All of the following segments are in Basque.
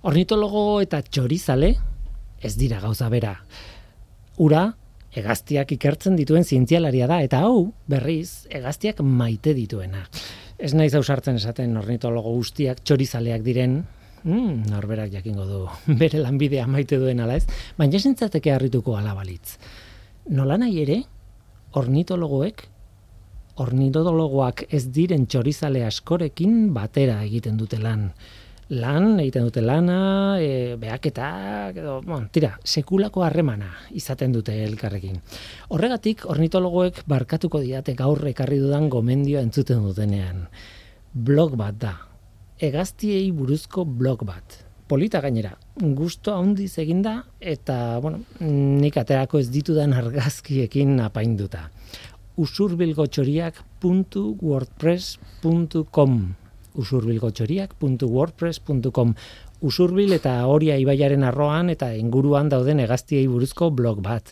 Ornitologo eta txorizale ez dira gauza bera. Ura, hegaztiak ikertzen dituen zientzialaria da, eta hau, berriz, hegaztiak maite dituena. Ez naiz ausartzen esaten ornitologo guztiak txorizaleak diren, norberak jakingo du bere lanbidea maite duen ala ez, baina esintzateke harrituko ala balitz. Nola nahi ere, ornitologoak ez diren txorizale askorekin batera egiten dute lan. Egiten dute lana, behaketak, sekulako harremana izaten dute elkarrekin. Horregatik, ornitologoek barkatuko diate gaur ekarri dudan gomendioa entzuten dutenean. Blog bat da. Hegaztiei buruzko blog bat. Polita gainera, gusto handiz eginda eta, nik aterako ez ditudan argazkiekin apainduta. usurbilgotxoriak.wordpress.com usurbilgotxoriak.wordpress.com Usurbil eta Oria ibaiaren arroan eta inguruan dauden hegaztiei buruzko blog bat.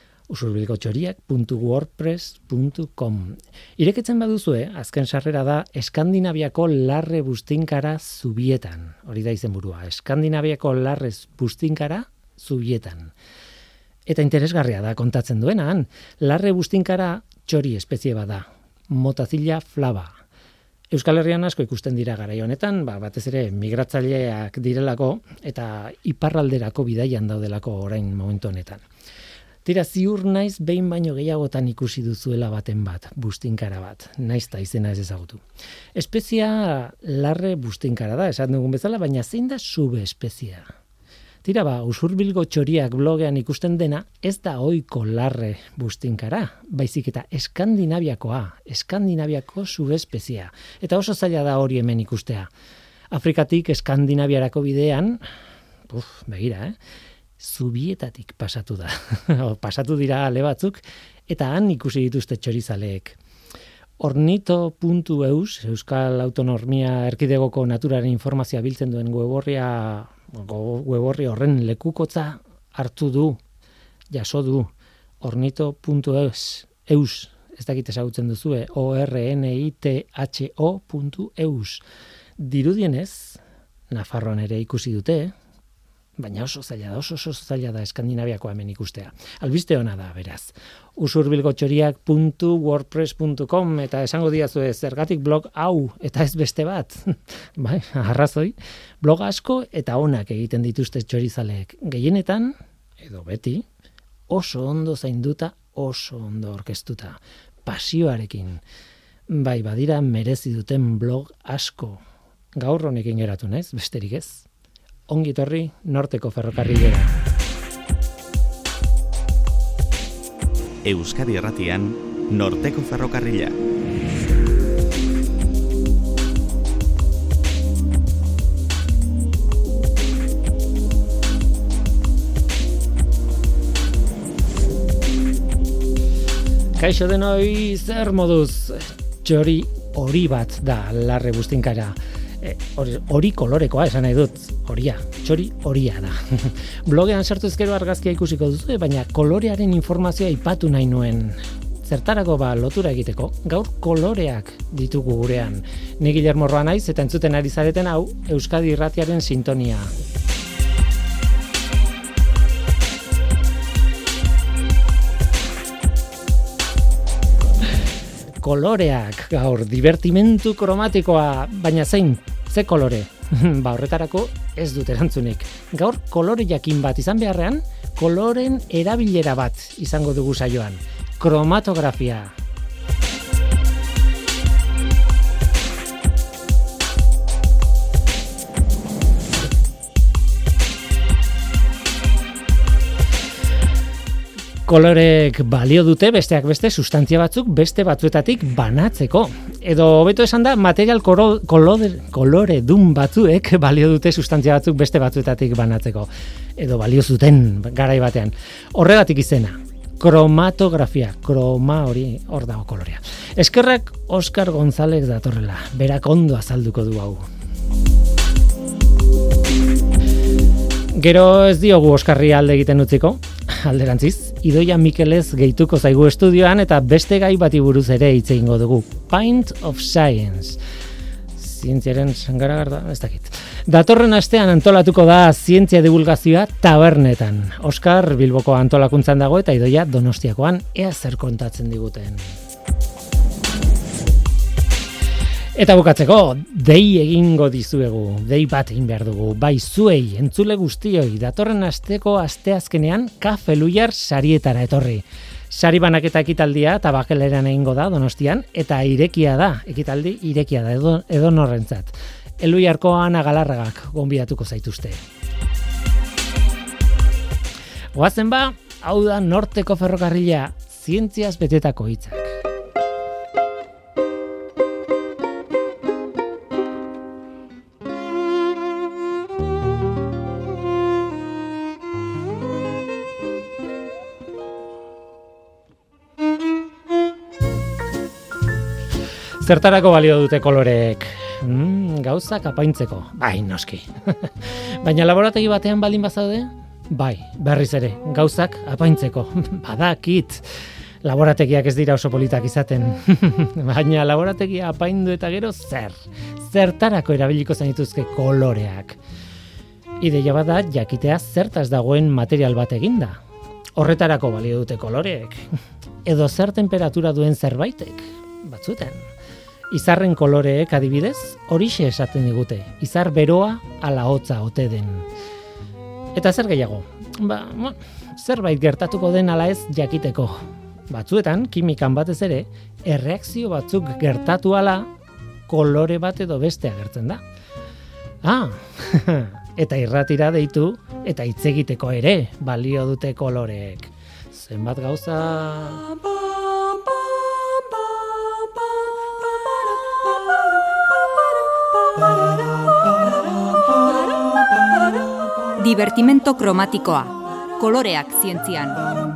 usurbilgotxoriak.wordpress.com Ireketzen baduzue, azken sarrera da Eskandinaviako larre bustinkara zubietan. Hori da izenburua, Eskandinaviako larre bustinkara zubietan. Eta interesgarria da kontatzen duenan, larre bustinkara txori espezie bada, Motacilla flava. Euskal Herrian asko ikusten dira garai honetan, batez ere migratzaileak direlako eta iparralderako bidaian daudelako orain momentu honetan. Tira, ziur naiz behin baino gehiagotan ikusi duzuela baten bat, bustinkara bat, naizta izena ez ezagutu. Espezia larre bustinkara da, esan dugun bezala, baina zein da subespezia? Tira, Usurbilgo txoriak blogean ikusten dena, ez da ohiko larre bustinkara, baizik eta Eskandinaviako subespezia. Eta oso zaila da hori hemen ikustea. Afrikatik Eskandinaviarako bidean, begira, zubietatik pasatu da. Pasatu dira ale batzuk, eta han ikusi dituzte txorizaleek. Ornito.eus, Euskal Autonomia Erkidegoko naturaren informazioa biltzen duen web orri horren lekukotza hartu du, jaso du. Ornito.eus, ez dakit ezagutzen duzue, ornitho.eus. Dirudienez, Nafarroan ere ikusi dute, baina oso zaila da Eskandinaviako hemen ikustea. Albiste ona da, beraz. usurbilgotxoriak.wordpress.com eta esango diazue zergatik blog hau eta ez beste bat. Bai, arrazoi. Blog asko eta onak egiten dituzte txorizaleek. Gehienetan, edo beti, oso ondo zainduta, oso ondo orkestuta. Pasioarekin. Bai, badira merezi duten blog asko. Gaur honekin geratu naiz, besterik ez. Ongi etorri Norteko Ferrokarrilera. Euskadi Irratian Norteko Ferrokarrila. Kaixo denoi, zer moduz? Txori hori bat da larre bustinkara. Hori kolorekoa esan nahi dut, txori horia da. Blogean sartu ezkero argazkia ikusiko duzu, baina kolorearen informazioa aipatu nahi nuen. Zertarako lotura egiteko, gaur koloreak ditugu gurean. Ni Guillermo Roa naiz eta entzuten ari zareten hau Euskadi Irratiaren sintonia. Koloreak gaur, divertimentu kromatikoa, baina zein, ze kolore? Horretarako ez dut erantzunik. Gaur kolore jakin bat izan beharrean, koloren erabilera bat izango dugu saioan. Kromatografia. Kolorek balio dute besteak beste sustantzia batzuk beste batzuetatik banatzeko. Edo hobeto esan da, material kolore dun batzuek balio dute sustantzia batzuk beste batzuetatik banatzeko. Edo balio zuten garai batean. Horregatik izena. Kromatografia. Kroma hori hor dago kolorea. Eskerrak Oskar González datorrela. Berak ondo azalduko du hau. Gero ez diogu Oskarri alde egiten utziko. Alderantziz, Idoia Mikelez gehituko zaigu estudioan eta beste gai bati buruz ere hitz egingo dugu. Pint of Science. zientziaren sangaragarda, ez dakit. Datorren astean antolatuko da zientzia divulgazioa tabernetan. Oskar Bilboko antolakuntzan dago eta Idoia Donostiakoan, ea zer kontatzen diguten. Eta bukatzeko, dei egingo dizuegu, dei bat egin behar dugu, bai zuei, entzule guztioi, datorren asteko asteazkenean Kafe Luiar sarietara etorri. Sari banaketa ekitaldia eta bakeleran egingo da Donostian, eta irekia da, ekitaldi irekia da, edo norrentzat. Eluiarko Ana Galarragak gonbidatuko zaituzte. Goazen ba, hau da Norteko Ferrokarrila, zientziaz betetako hitzak. Zertarako balio dute koloreek? Gauzak apaintzeko. Bai, noski. Baina laborategi batean baldin bazaude? Bai, berriz ere, gauzak apaintzeko. Badakit. Laborategiak ez dira oso politak izaten. Baina laborategia apaindu eta gero zer? Zertarako erabiliko zenituzke koloreak? Ideia bat da jakitea zertaz dagoen material bat eginda. Horretarako balio dute koloreek. Edo zer temperatura duen zerbaitek? Batzuetan. Izarren koloreek adibidez, horixe esaten digute. Izar beroa ala hotza ote den. Eta zer gehiago? Zerbait gertatuko den ala ez jakiteko. Batzuetan, kimikan batez ere, erreakzio batzuk gertatu ala kolore bat edo beste agertzen da. Eta irratira deitu eta hitz egiteko ere balio dute koloreek. Zenbat gauza... Divertimento kromatikoa. Koloreak zientzian.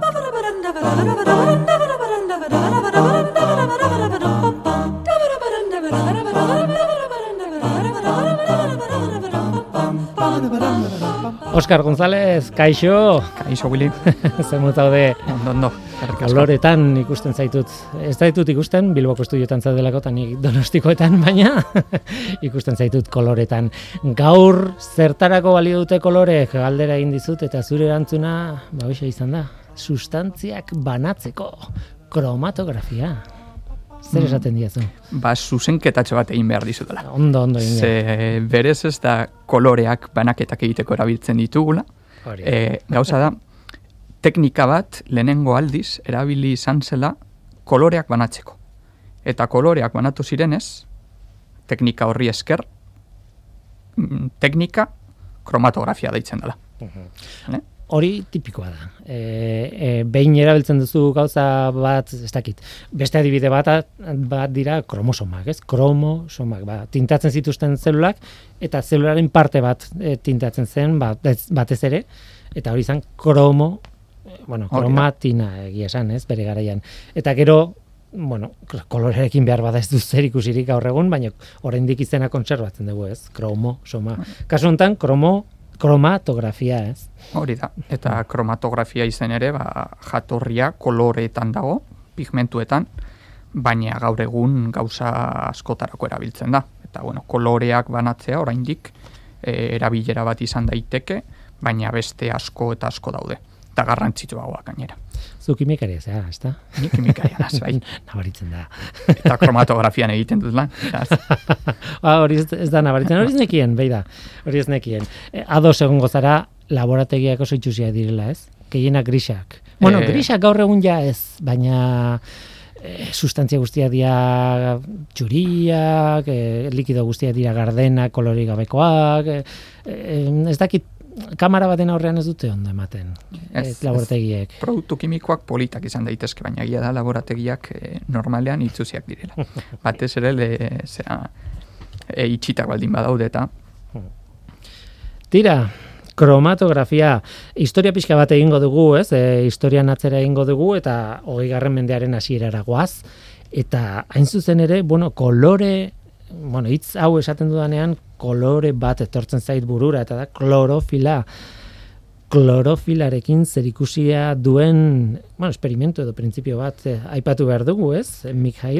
Oskar González, kaixo. Kaixo, Willy. Zemut haude. Ondo. Koloretan ikusten zaitut. Ez zaitut ikusten, Bilboko estudioetan zaudelako eta nik Donostikoetan, baina ikusten zaitut koloretan. Gaur zertarako balio dute koloreek galdera egin dizut eta zure erantzuna babesa izan da. Sustantziak banatzeko. Kromatografia. Zer esaten diazu? Zuzenketatxo bat egin behar dizutela. Ondo egin. Ze berez ez da koloreak banaketak egiteko erabiltzen ditugula. Gauza da, teknika bat lehenengo aldiz erabili izan zela koloreak banatzeko. Eta koloreak banatu zirenez, teknika horri esker, teknika kromatografia deitzen dela. Hori tipikoa da. Behin erabiltzen duzu gauza bat, ez dakit. Beste adibide bat dira kromosomak, ez? Kromosomak, tintatzen zituzten zelulak, eta zelularen parte bat tintatzen zen, batez ere, eta hori izan kromatina egia esan, ez? Bere garaian. Eta gero, kolorearekin behar bada ez du zer ikusirik gaur egun, baina oraindik izena kontserbatzen dugu, ez? Kromosoma. Kasu honetan, kromatografia, ez? Hori da, eta kromatografia izen ere, jatorria koloreetan dago, pigmentuetan, baina gaur egun gauza askotarako erabiltzen da. Eta, koloreak banatzea oraindik erabilera bat izan daiteke, baina beste asko eta asko daude. Eta garrantzitsuagoak gainera. Zu kimikaria zea, ez da? Ni kimikaria naz, bai. Nabaritzen da. Eta kromatografian egiten dut lan. Hori ez da nabaritzen, hori ez nekien, beida. Hori ez nekien. Ados egongo zara laborategiak oso itxusia direla, ez? Gehienak grisak. Grisak gaur egun ja ez, baina sustantzia guztia dira txuriak, likido guztia dira gardenak, kolorik gabekoak, ez dakit, kamera baten aurrean ez dute ondo ematen, laborategiak. Produktu kimikoak politak izan daitezke, baina egia da laborategiak normalean itzuziak direla. Batez ere, itxitak baldin badaude eta. Tira, kromatografia, historia pixka bat egingo dugu, ez? Historian atzera egingo dugu eta 20. mendearen hasierara goaz. Eta hain zuzen ere, kolore, hitz hau esaten dudanean, kolore bat etortzen zait burura, eta da klorofila. Klorofilarekin zerikusia duen, esperimentu edo printzipio bat aipatu behar dugu, ez? Mikhail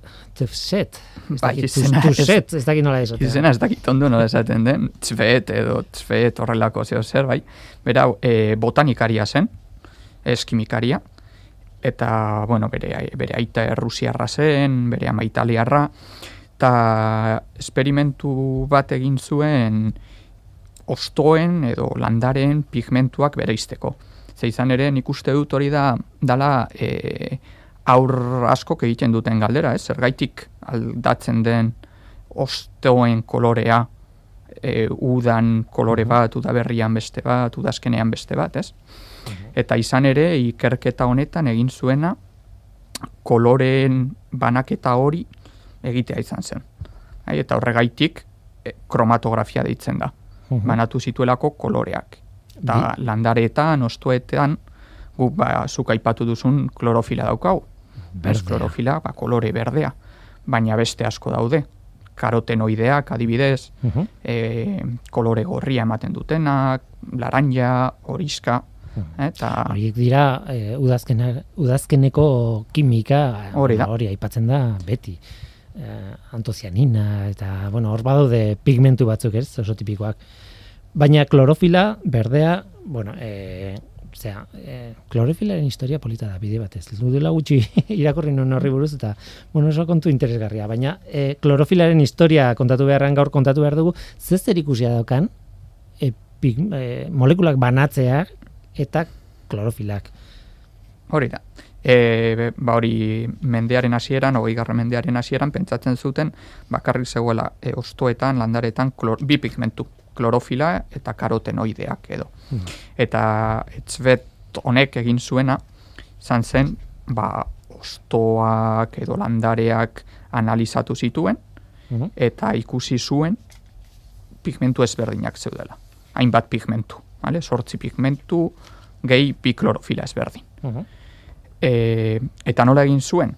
Tefset. Bai, ez dakit nola esaten. Izena ez dakit ondo nola esaten den, tzfet horrelako zer, bai. Berau, botanikaria zen, ez kimikaria, eta, bueno, bere aita errusiarra zen, bere ama italiarra, eta esperimentu bat egin zuen ostoen edo landaren pigmentuak bereizteko. Ze izan ere, nik uste dut hori dala aur askok egiten duten galdera, ez? Zergaitik aldatzen den ostoen kolorea, udan kolore bat, udaberrian beste bat, udazkenean beste bat, ez? Eta izan ere, ikerketa honetan egin zuena koloreen banaketa hori egitea izan zen. Eta horregaitik kromatografia deitzen da. Banatu zituelako koloreak. Eta landareetan, ostoetan, guk zuk aipatu duzun klorofila daukagu. Ez klorofila, kolore berdea. Baina beste asko daude. Karotenoideak, adibidez, kolore gorria ematen dutenak, laranja, horiska. Horiek dira udazkeneko kimika hori aipatzen da beti. Antocianina eta, bueno, hor badaude pigmentu batzuk, ez, oso tipikoak. Baina klorofila, berdea, bueno, klorofilaren historia polita da, bide batez. Dudela gutxi irakurri non horri buruz, eta, bueno, oso kontu interesgarria. Baina klorofilaren historia gaur kontatu behar dugu, zer ikusia daukan molekulak banatzeak eta klorofilak. Hori da. Hori mendearen hasieran, 20. mendearen hasieran, pentsatzen zuten, bakarrik zegoela ostoetan, landaretan, bi pigmentu, klorofila eta karotenoideak edo. Eta etzbet honek egin zuena, izan zen, ostoak edo landareak analizatu zituen, eta ikusi zuen pigmentu ezberdinak zeudela. Hainbat pigmentu, 8 pigmentu, gehi bi klorofila ezberdin. Eta nola egin zuen?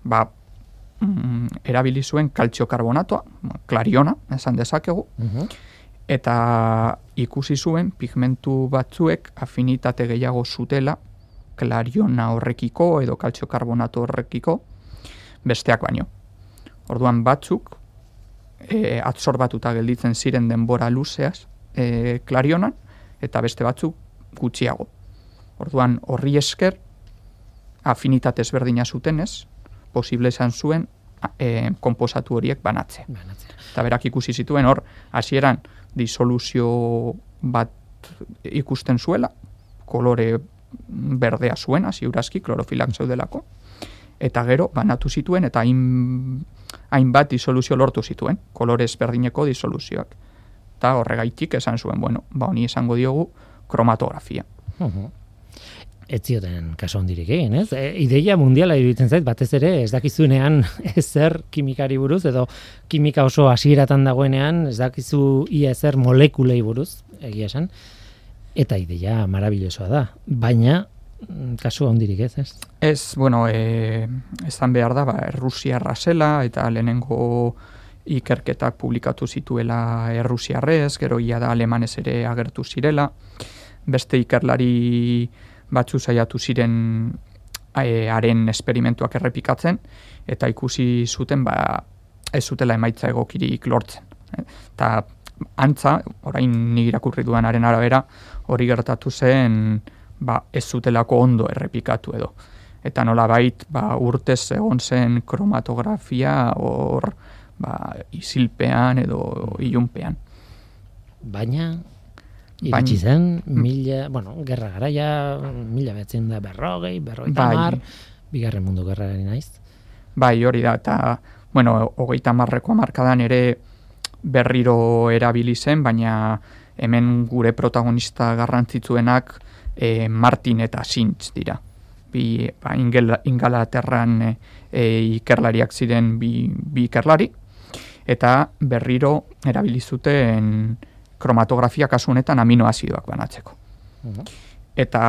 Erabili zuen kaltziokarbonatoa, klariona, esan dezakegu, eta ikusi zuen pigmentu batzuek afinitate gehiago zutela klariona horrekiko edo kaltziokarbonato horrekiko besteak baino. Orduan batzuk absorbatuta gelditzen ziren denbora luzeaz klarionan, eta beste batzuk gutxiago. Orduan horri esker afinitate ezberdina zutenez, posible izan zuen konposatu horiek banatzea. Eta berak ikusi zituen hor, hasieran disoluzio bat ikusten zuela, kolore berdea zuena, ziurazki, klorofilak zeudelako, eta gero banatu zituen, eta hainbat disoluzio lortu zituen, kolore ezberdineko disoluzioak. Eta horregaitik esan zuen, bueno, honi esango diogu kromatografia. Ez zioten kaso hondirik egin, ez? Ideia mundiala iruditzen zait, batez ere ez dakizunean ezer kimikari buruz, edo kimika oso hasieratan dagoenean ez dakizu ia ezer molekulei buruz, egia esan, eta ideia marabillosoa da, baina kasu hondirik ez? Ez, bueno, esan behar da, Errusiarra zela, eta lehenengo ikerketak publikatu zituela Errusiarrez, gero ia da Alemanez ere agertu zirela, beste ikerlari batzu saiatu ziren haren esperimentuak errepikatzen, eta ikusi zuten ez zutela emaitza egokirik lortzen. Eta antza, orain nik irakurri duanaren arabera, hori gertatu zen ez zutelako ondo errepikatu edo. Eta nolabait urtez egon zen kromatografia hor isilpean edo ilunpean. Baina iritsi zen, gerra garaia, 1940, bigarren mundu gerraren naiz. Bai, hori da, eta, 30ko hamarkadan ere berriro erabili zen, baina hemen gure protagonista garrantzitsuenak Martin eta Sintz dira. Ingalaterran ikerlariak ziren bi ikerlari, eta berriro erabili zuten kromatografia kasu honetan aminoazidoak banatzeko. Eta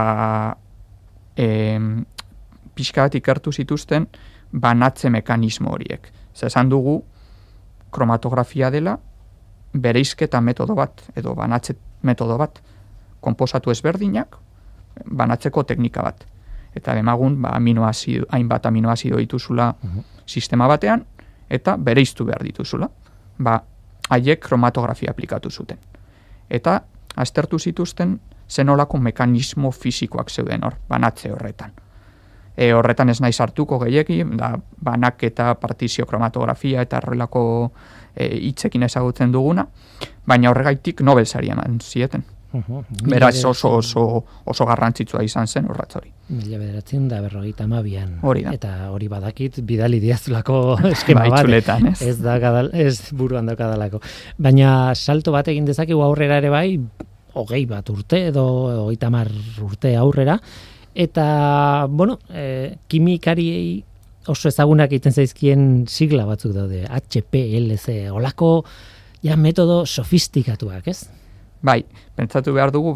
pixka bat ikertu zituzten banatze mekanismo horiek. Esan dugu kromatografia dela bereizketa metodo bat, edo banatze metodo bat, konposatu ezberdinak banatzeko teknika bat. Eta demagun hainbat aminoazido dituzula sistema batean, eta bereiztu behar dituzula. Haiek kromatografia aplikatu zuten. Eta aztertu zituzten zenolako mekanismo fisikoak zeuden banatze horretan. Horretan ez naiz hartuko gehiegi, banaketa, partizio kromatografia eta horrelako hitzekin ezagutzen duguna, baina horregaitik Nobel saria eman zieten. Beraz oso garrantzitsua izan zen urrats hori. 1952an. Hori da. Eta hori badakit bidali diazulako eskema bat. Itzuletan, ez? Ez buruan daukadalako. Baina salto bat egin dezakegu aurrera ere bai, 20 bat urte edo 30 urte aurrera, eta kimikariei oso ezagunak egiten zaizkien sigla batzuk daude, HPLC, olako metodo sofistikatuak, ez? Bai, pentsatu behar dugu,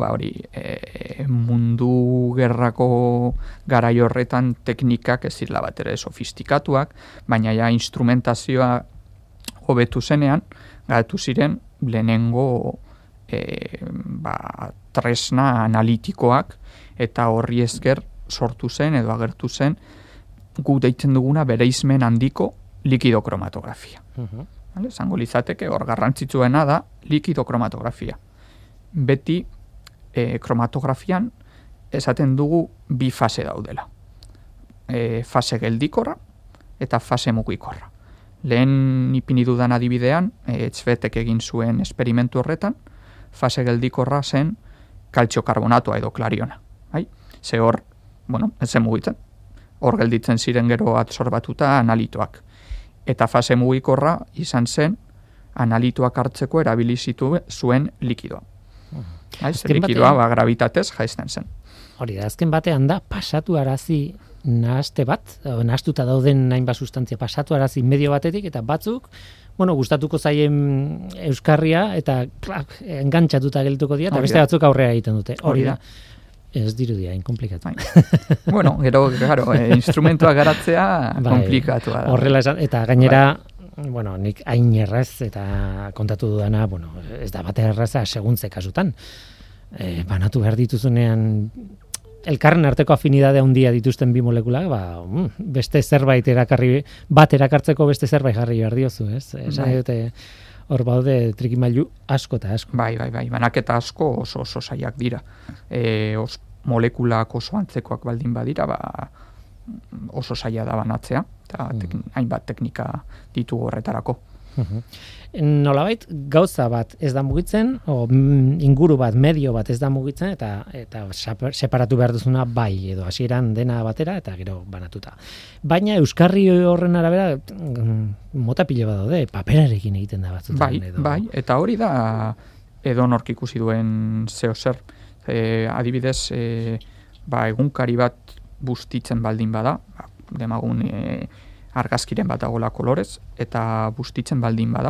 mundu gerrako garai horretan teknikak ez zirela bat ere sofistikatuak, baina instrumentazioa hobetu zenean, garatu ziren lehenengo tresna analitikoak, eta horri esker sortu zen edo agertu zen gu deitzen duguna bereizmen handiko likidokromatografia. Zango litzateke hor garrantzitsuena da likidokromatografia. Beti kromatografian esaten dugu bi fase daudela. Fase geldikorra eta fase mugikorra. Lehen ipini dudan adibidean, Tzvetek egin zuen esperimentu horretan, fase geldikorra zen kaltziokarbonatua edo klariona. Ze hor, ez zen mugitzen. Hor gelditzen ziren gero absorbatuta analitoak. Eta fase mugikorra izan zen analitoak hartzeko erabili zuen likidoa. Likidoa gravitatez jaisten zen. Hori da, azken batean da, pasatu arazi nahaste bat, nahastuta dauden hainbat sustantzia pasatu arazi medio batetik, eta batzuk, gustatuko zaien euskarria, eta engantxatuta geltuko dira, eta beste batzuk aurrera egiten dute. Hori da. Ez dirudia, inkomplikatu. Gero, instrumentuak garatzea komplikatua da. Horrela esan, eta gainera, nik hain erraz eta kontatu dudana, ez da bate erraza segun ze kasutan. Banatu behar dituzunean, elkarren arteko afinidade handia dituzten bi molekulak, beste zerbait erakartzeko beste zerbait jarri behar diozu, ez? Esan dute, hor baude trikimailu asko eta asko. Bai, banaketa asko oso saiak dira. Molekulak oso antzekoak baldin badira, oso saia da banatzea, eta hainbat teknika ditugu horretarako. Nolabait, gauza bat ez da mugitzen, inguru bat, medio bat ez da mugitzen, eta separatu behar duzuna bai, edo hasieran dena batera, eta gero banatuta. Baina euskarri horren arabera, mota pile bat daude, paperarekin egiten da batzutan. Bai, eta hori da edo nork ikusi duen zeo zer. Adibidez, egunkari bat bustitzen baldin bada, demagun argazkiren bat dagoela kolorez, eta bustitzen baldin bada,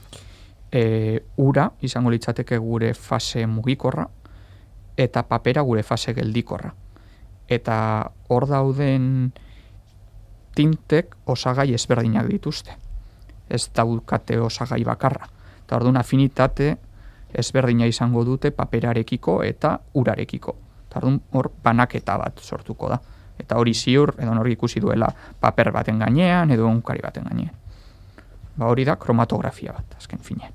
ura izango litzateke gure fase mugikorra, eta papera gure fase geldikorra. Eta hor dauden tintek osagai ezberdinak dituzte. Ez daukate osagai bakarra. Eta orduan afinitate ezberdina izango dute paperarekiko eta urarekiko. Eta orduan hor banaketa bat sortuko da. Eta hori ziur, edo hori ikusi duela paper baten gainean, edo egunkari baten gainean. Hori da kromatografia bat, azken fine.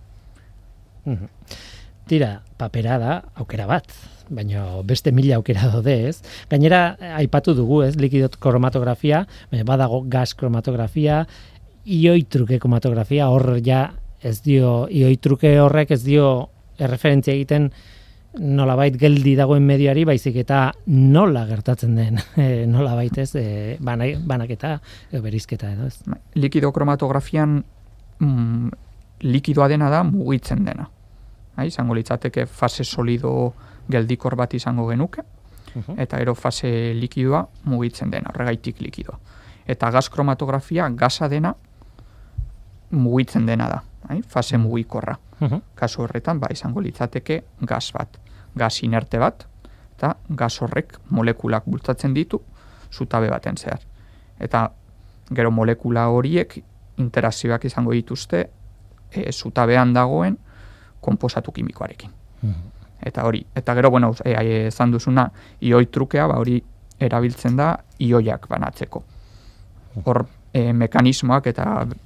Tira, papera da aukera bat, baina beste 1000 aukera daude, ez? Gainera, aipatu dugu, ez, likidot kromatografia, badago gas kromatografia, ioi truke kromatografia, hor ja ez dio, ioi truke horrek ez dio erreferentzia egiten nolabait geldi dagoen medioari, baizik eta nola gertatzen den, nolabait ez, banaketa, berizketa edo ez. Likido kromatografian likidoa dena da mugitzen dena. Izango litzateke fase solido geldikor bat izango genuke, eta ero fase likidoa mugitzen dena, horregaitik likidoa. Eta gas kromatografia gasa dena mugitzen dena da, fase mugikorra. Kasu horretan, izango litzateke gas bat, gas inerte bat, eta gas horrek molekulak bultzatzen ditu zutabe baten zehar. Eta gero molekula horiek interakzioak izango dituzte zutabean dagoen konposatu kimikoarekin. Eta hori, eta gero, esan duzuna, ioi trukea, hori erabiltzen da ioiak banatzeko. Hor mekanismoak eta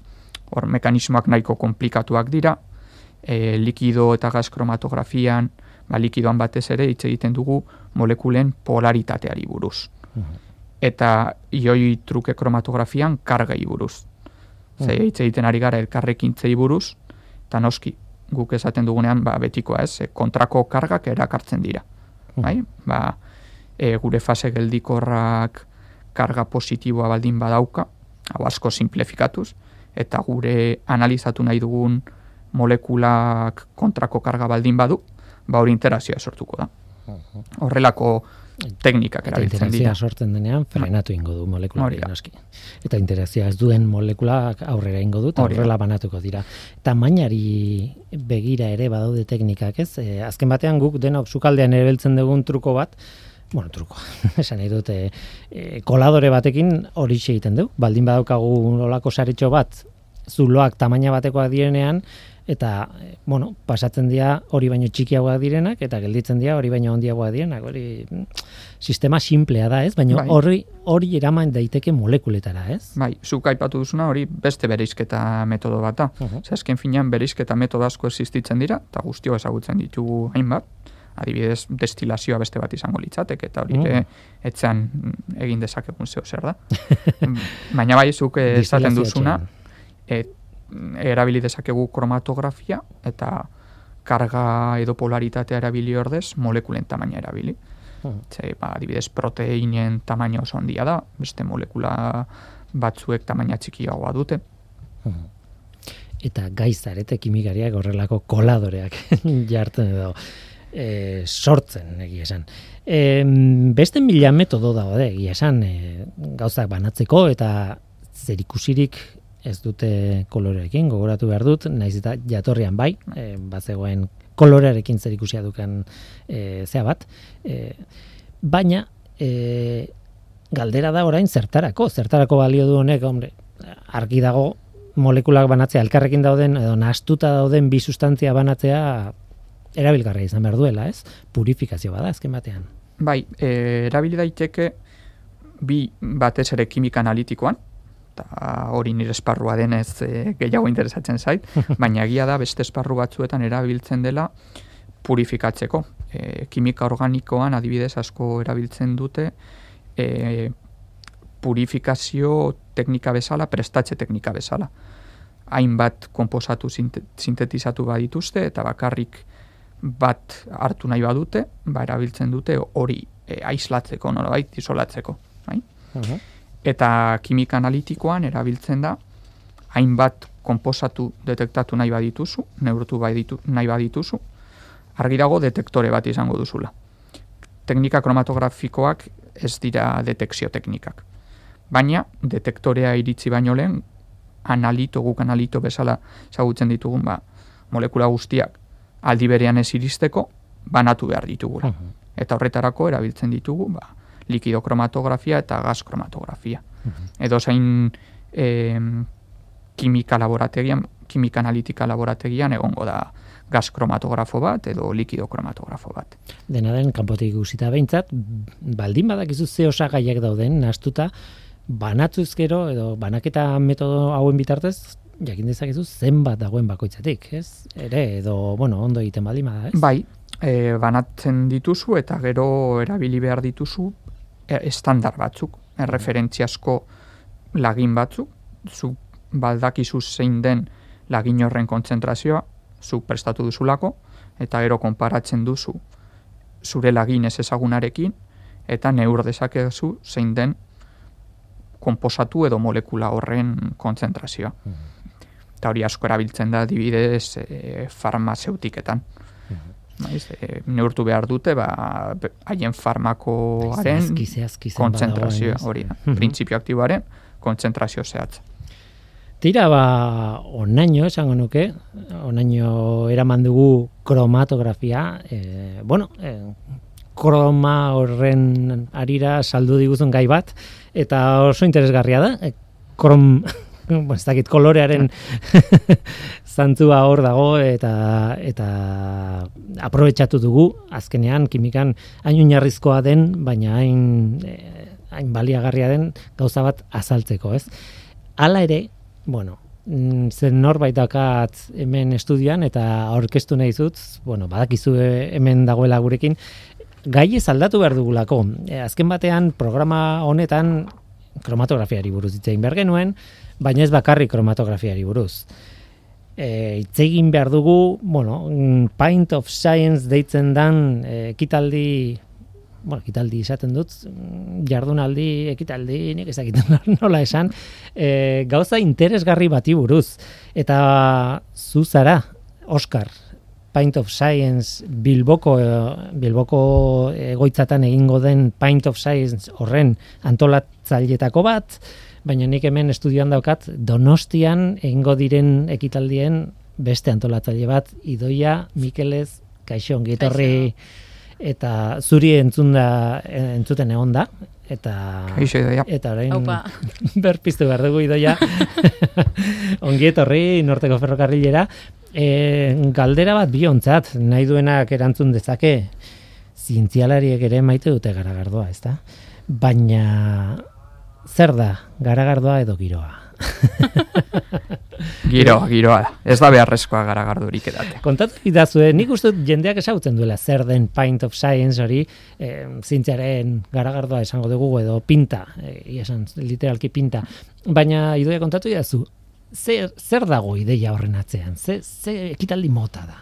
Hor, mekanismoak nahiko komplikatuak dira, likido eta gas kromatografian, likidoan batez ere hitz egiten dugu molekulen polaritateari buruz. Eta ioi truke kromatografian kargai buruz. Hitz egiten ari gara elkarrekintzei buruz, eta noski, guk esaten dugunean betikoa kontrako kargak erakartzen dira. Bai? Gure fase geldikorrak karga positiboa baldin badauka, hau asko simplifikatuz, eta gure analizatu nahi dugun molekulak kontrako karga baldin badu, hori interazioa sortuko da. Horrelako teknikak erabiltzen dira. Interazioa sortzen denean, frenatu ingo du molekulari noski. Eta interazioa ez duen molekulak aurrera ingo du, eta horrela banatuko dira. Tamainari begira ere badaude teknikak, ez? Azken batean guk denok sukaldean erabiltzen dugun truko bat, truko, esan nahi dut, koladore batekin hori egiten du. Baldin badaukagu olako saretxo bat, zuloak tamaina batekoak direnean, eta, pasatzen dira hori baino txikiagoak direnak, eta gelditzen dira hori baino handiagoak direnak. Hori sistema simplea da, ez? Baina hori eraman daiteke molekuletara, ez? Bai, zuk aipatu duzuna hori beste bereizketa metodo bat da. Azken finean bereizketa metodo asko existitzen dira, eta guztio ezagutzen ditugu hainbat. Adibidez, destilazioa beste bat izango litzateke, eta hori etxean egin dezakegun zeo zer da. Baina bai, zuk esaten duzuna, erabili dezakegu kromatografia, eta karga edo polaritatea erabili ordez, molekulen tamaina erabili. Adibidez, proteinen tamaina oso handia da, beste molekula batzuek tamaina txikiagoa dute. Eta gaizarete kimikariak horrelako koladoreak jartzen edo sortzen, egia esan. Beste 1000 metodo daude, egia esan, gauzak banatzeko eta zerikusirik ez dute koloreekin, gogoratu behar dut, naiz eta jatorrian bai, bazegoen kolorearekin zerikusia dukan zea bat, baina galdera da orain zertarako balio du honek, argi dago molekulak banatzea, elkarrekin dauden, edo nahastuta dauden bi sustantzia banatzea erabilgarria izan behar duela, ez? Purifikazio bada, azken batean. Bai, erabili daiteke bi batez ere kimika analitikoan, eta hori nire esparrua denez gehiago interesatzen zait, baina egia da beste esparru batzuetan erabiltzen dela purifikatzeko. Kimika organikoan adibidez asko erabiltzen dute purifikazio teknika bezala, prestatze teknika bezala. Hainbat konposatu sintetizatu badituzte eta bakarrik bat hartu nahi badute, erabiltzen dute hori aislatzeko, nolabait isolatzeko. Bai? Eta kimika analitikoan erabiltzen da hainbat konposatu detektatu nahi badituzu, neurtu nahi badituzu, argi dago detektore bat izango duzula. Teknika kromatografikoak ez dira detekzio teknikak. Baina detektorea iritsi baino lehen guk analito bezala ezagutzen ditugun molekula guztiak aldi berean ez iristeko banatu behar ditugula. Eta horretarako erabiltzen ditugu likido kromatografia eta gas kromatografia. Edo zain kimika analitika laborategian egongo da gas kromatografo bat edo likido kromatografo bat. Dena den, kanpotik ikusita behintzat, baldin badakizu ze osagaiak dauden nahastuta, banatuz gero edo banaketa metodo hauen bitartez, jakin dezakezu zenbat dagoen bakoitzatik, ez? Edo, ondo egiten baldin bada, ez? Bai, banatzen dituzu eta gero erabili behar dituzu estandar batzuk, referentziasko lagin batzuk, zu baldakizu zein den lagin horren kontzentrazioa, zu prestatu duzulako, eta gero konparatzen duzu zure lagin ez ezagunarekin, eta neur dezakezu zein den konposatu edo molekula horren kontzentrazioa. Eta hori asko erabiltzen da adibidez farmazeutiketan. Neurtu behar dute haien farmakoaren kontzentrazioa hori da. Printzipio aktiboaren kontzentrazio zehatza. Tira, onaino esango nuke, onaino eraman dugu kromatografia, kroma horren arira saldu diguzun gai bat, eta oso interesgarria da, ez dakit kolorearen zantzua hor dago, eta aprobetxatu dugu, azkenean, kimikan hain oinarrizkoa den, baina hain baliagarria den gauza bat azaltzeko, ez? Hala ere, zen norbait dakat hemen estudioan eta aurkeztu nahi dut, bueno, badakizu hemen dagoela gurekin, gai ez aldatu behar dugulako. Azken batean programa honetan kromatografiari buruz hitz egin behar genuen, baina ez bakarrik kromatografiari buruz. Hitz egin behar dugu, bueno, Pint of Science deitzen dan ekitaldi esaten dut, jardunaldi, ekitaldi, nik ez dakit nola esan, gauza interesgarri bati buruz. Eta zu zara, Oskar, Pint of Science Bilboko egoitzatan egingo den Pint of Science horren antolatzailetako bat, baina nik hemen estudioan daukat Donostian egingo diren ekitaldien beste antolatzaile bat, Idoia Mikelez, kaixo, ongi etorri. Eta zuri entzuten egon da, eta orain berpiztu behar dugu Idoia. Ongi etorri Norteko Ferrokarrilera. Galdera bat biontzat, nahi duenak erantzun dezake, zientzialariek ere maite dute garagardoa, ezta? Baina zer da, garagardoa edo giroa? Giroa da. Ez da beharrezkoa garagardurik edate. Kontatu idazue, nik uste dut jendeak ezagutzen duela zer den Pint of Science hori, zientziaren garagardoa esango dugu edo pinta, literalki pinta. Baina Idoia kontatu idazu, zer dago ideia horren atzean? Ze ekitaldi mota da?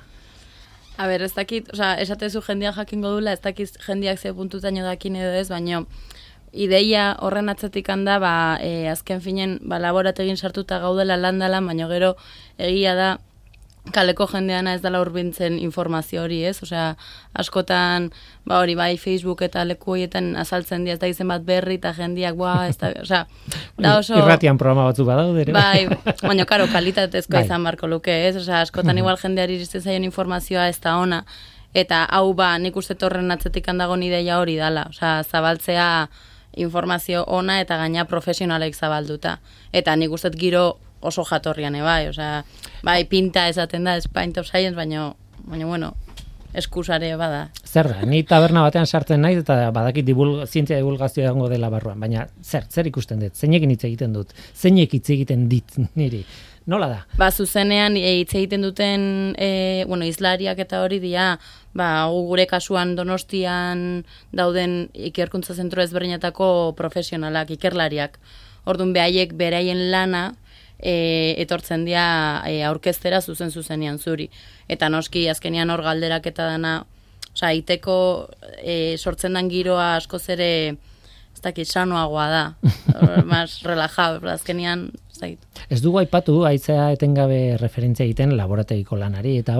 A ber, ez dakit, esatezu jendeak jakingo dula, ez dakit jendeak ze puntutaino dakin edo ez, baina ideia horren atzetik handa, azken finen, laborategin sartuta gaudela landala, baina gero egia da kaleko jendeana ez dela hurbiltzen informazio hori, ez? Askotan, hori bai Facebook eta leku horietan azaltzen dira, ez da izen bat berri eta jendeak, ez da, da oso... Irratian programa batzu badaude ere. Bai, baina karo, kalitatezko izan barko luke, ez? Askotan igual jendeari iristen zaion informazioa ez da ona, eta hau nik uste horren atzetik handagon ideia hori dala, zabaltzea informazio ona eta gaina profesionalek zabalduta. Eta nik uste giro oso jatorrian, bai, pinta esaten da, Pint of Science, baina bueno, eskusare bada. Zer da, ni taberna batean sartzen naiz eta badakit zientzia divulgazioa egongo dela barruan, baina zer ikusten dut, zeinekin hitz egiten dut, zeinek hitz egiten dit niri, nola da? Zuzenean hitz egiten duten, izlariak eta hori dira, gure kasuan Donostian dauden ikerkuntza zentro ezberdinetako profesionalak, ikerlariak. Orduan behaiek beraien lana etortzen dira aurkeztera zuzenean zuri. Eta noski azkenean hor galderak eta dana, iteko sortzen dan giroa askoz ere, ez dakit, sanoagoa da, más relajado, azkenean, ez dakit. Ez dugu aipatu, aitzea etengabe referentzia egiten laborategiko lanari, eta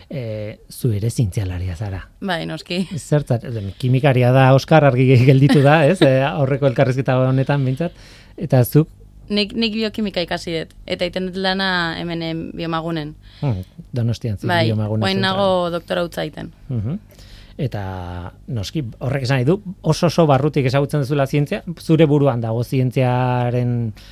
zu ere zientzialaria zara. Bai, noski. Zertzat, kimikaria da, Oskar argi gelditu da, ez? Aurreko elkarrizketa honetan bintzat, eta zuk? Nik biokimika ikasi dut, eta iten dut lana hemen biomagunen. Donostian zin bai, biomagunen. Bai, nago doktora utza iten. Eta noski, horrek esan nahi du, oso barrutik ezagutzen duzula zientzia, zure buruan dago zientziaren,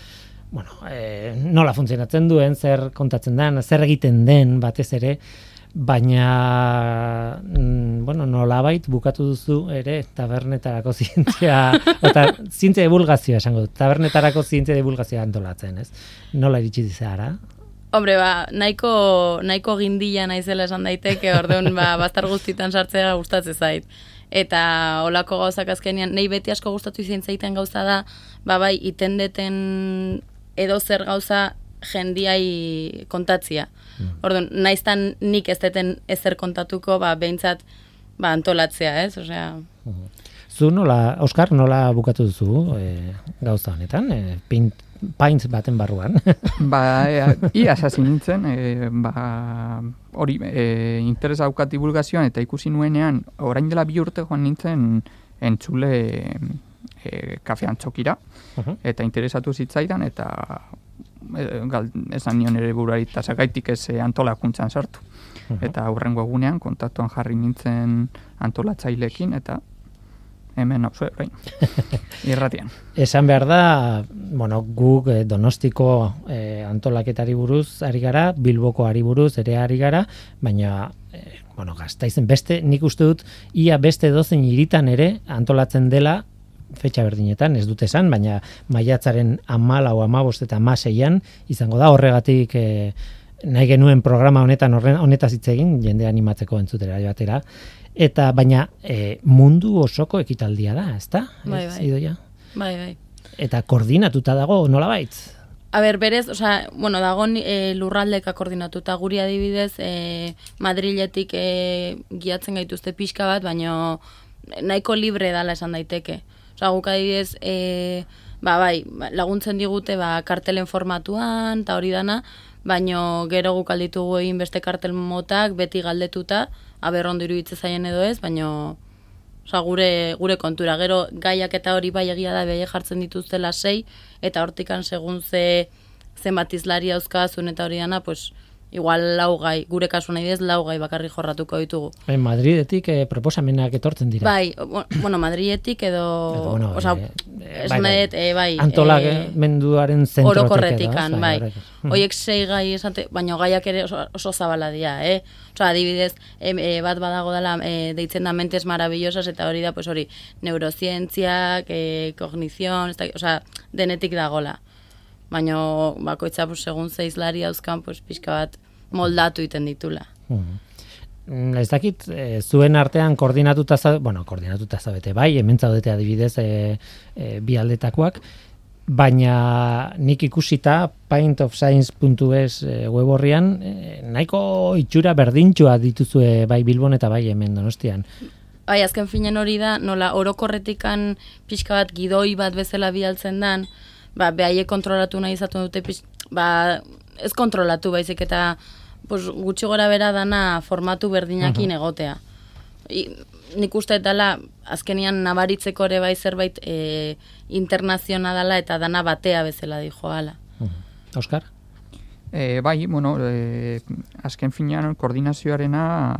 nola funtzionatzen duen, zer kontatzen den, zer egiten den batez ere, baina, nolabait bukatu duzu ere tabernetarako zientzia, eta zientzia divulgazioa esango dut, tabernetarako zientzia divulgazioa antolatzen, ez? Nola iritsi dizara? Hombre, nahiko gindila naizela esan daiteke, orduan, bastar guztitan sartzea gustatzen zait. Eta olako gauzak azkenean, nahi beti asko gustatu izan zaiten gauza da, bai, itendeten edo zer gauza jendiai kontatzia. Orduan, naiztan nik ez deten ezer kontatuko, behintzat antolatzea, ez? Zu Oskar, nola bukatu duzu gauza honetan? Pint baten barruan. Ia hasi nintzen, hori, interes daukat divulgazioan, eta ikusi nuenean, orain dela 2 urte joan nintzen entzule kafean txokira, eta interesatu zitzaidan, eta esan nion ere buruari, eta zagaitik ez antolakuntzan sartu. Eta hurrengo egunean kontaktuan jarri nintzen antolatzailekin, eta hemen hau zuen, irratian. Esan behar da, guk Donostiko antolaketari buruz ari gara, Bilboko ari buruz ere ari gara, baina Gasteizen beste, nik uste dut, ia beste 12 hiritan ere antolatzen dela fetxa berdinetan, ez dute esan, baina maiatzaren 14, 15 eta 16an izango da, horregatik nahi genuen programa honetaz hitz egin, jende animatzeko entzutera batera, eta baina mundu osoko ekitaldia da, ezta? Bai. Idoia? Bai. Eta koordinatuta dago, nolabait? A ber, berez, dago lurraldeka koordinatuta guri adibidez, Madriletik giatzen gaituzte pixka bat, baina nahiko libre dala esan daiteke. Guk adibidez, laguntzen digute kartelen formatuan, eta hori dana, baina gero guk alditugu egin beste kartel motak, beti galdetuta, aber ondo iruditzen zaien edo ez, baina gure kontura. Gero gaiak eta hori bai egia da, bai jartzen dituztela 6, eta hortikan segun zenbat izlari auskazun eta hori dana, pues, igual 4 gai, gure kasu nahi 4 gai bakarri jorratuko ditugu. Madridetik proposamenak etortzen dira. Bai, Madridetik edo antolamenduaren zentrotik orokorretikan, bai. Hoiek 6 gai esate, baina gaiak ere oso zabala dira, adibidez, bat badago dela, deitzen da mentes maravillosas, eta hori da, pues hori, neurozientziak, kognizion, denetik dagola. Baina bakoitza, pues, segun zeizlari hauzkan, pues, pixka bat moldatu iten ditula. Ez dakit, zuen artean koordinatuta zabete, bai, hemen zaudete adibidez bi aldetakoak, baina nik ikusita paintofscience.es web horrian nahiko itxura berdintxua dituzue bai Bilbon eta bai hemen Donostian. Bai, azken finen hori da, nola orokorretikan pixka bat gidoi bat bezala bialtzen dan, behaiek kontrolatu nahi izaten dute, ez kontrolatu baizik eta gutxi gora bera dana formatu berdinakin egotea. Nik uste dela, azkenian nabaritzeko ere bai zerbait internazionala eta dana batea bezala dijoala. Oskar? Bai, azken finean koordinazioarena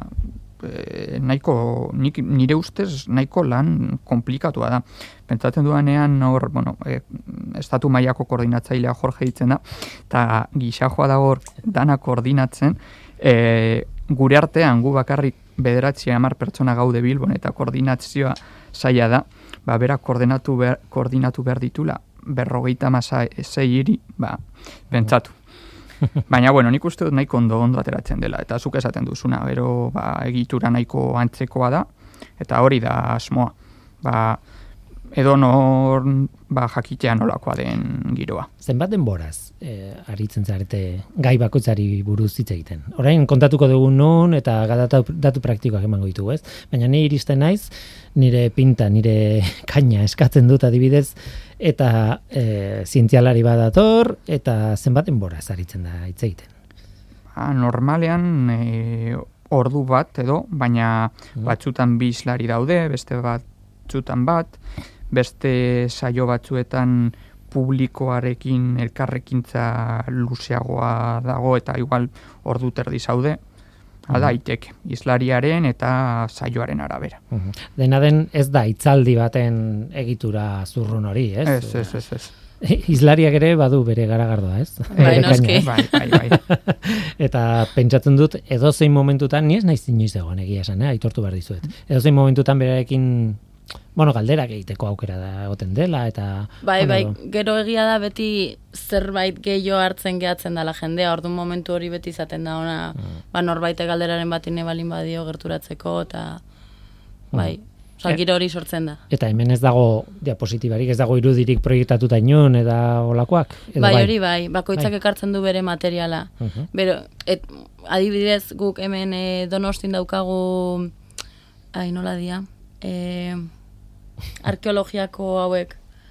nire ustez nahiko lan komplikatua da. Pentsatzen duanean hor, estatu mailako koordinatzailea Jorge ditzen da, eta gixajoa da hor dana koordinatzen, gure artean gu bakarrik 9-10 pertsona gaude Bilbon eta koordinazioa zaila da, berak koordinatu behar ditula 56 hiri, pentsatu. Baina, nik uste dut nahiko ondo ateratzen dela, eta zuk esaten duzuna, gero egitura nahiko antzekoa da, eta hori da asmoa. Edo nor jakitea nolakoa den giroa. Zenbat denboraz aritzen zarete gai bakoitzari buruz hitz egiten? Orain kontatuko dugu nun eta datu praktikoak emango ditugu, ez? Baina ni iristen naiz, nire pinta, nire kaina eskatzen dut adibidez, eta zientzialari badator, eta zenbat denboraz aritzen da hitz egiten? Normalean ordu bat edo, baina batzutan 2 islari daude, beste batzutan bat, beste saio batzuetan publikoarekin elkarrekintza luzeagoa dago eta igual ordu terdi zaude. Daiteke, islariaren eta saioaren arabera. Dena den ez da hitzaldi baten egitura zurrun hori, ez? Ez. Islariak ere badu bere garagardoa, ez? Bai, noski. Bai. Eta pentsatzen dut edozein momentutan, ni ez naiz inoiz egon egia esan, aitortu behar dizuet. Edozein momentutan berarekin galderak egiteko aukera da egoten dela, eta... Bai, gero egia da beti zerbait gehiago hartzen gehatzen dela jendea, orduan momentu hori beti izaten da ona, norbaite galderaren batine balin badio gerturatzeko, eta bai, giro hori sortzen da. Eta hemen ez dago diapositibarik, ez dago irudirik proiektatuta inun, eta olakoak? Bai, hori bai, bakoitzak ekartzen du bere materiala. Bero, adibidez guk hemen Donostin daukagu, nola dia, arkeologiako hauek.